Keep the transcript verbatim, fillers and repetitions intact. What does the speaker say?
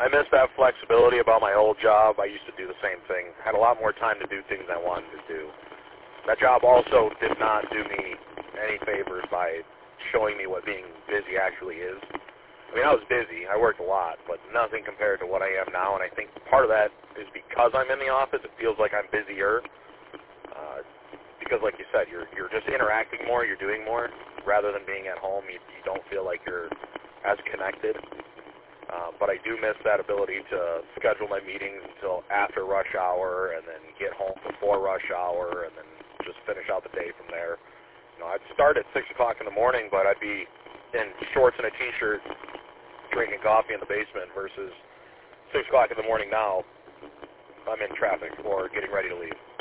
I miss that flexibility about my old job. I used to do the same thing. Had a lot more time to do things I wanted to do. That job also did not do me any favors by showing me what being busy actually is. I mean, I was busy. I worked a lot, but nothing compared to what I am now, and I think part of that is because I'm in the office, it feels like I'm busier. Uh, because, like you said, you're you're just interacting more, you're doing more, rather than being at home. You, you don't feel like you're as connected. Um, but I do miss that ability to schedule my meetings until after rush hour and then get home before rush hour and then just finish out the day from there. You know, I'd start at six o'clock in the morning, but I'd be in shorts and a T-shirt drinking coffee in the basement versus six o'clock in the morning now, I'm in traffic or getting ready to leave.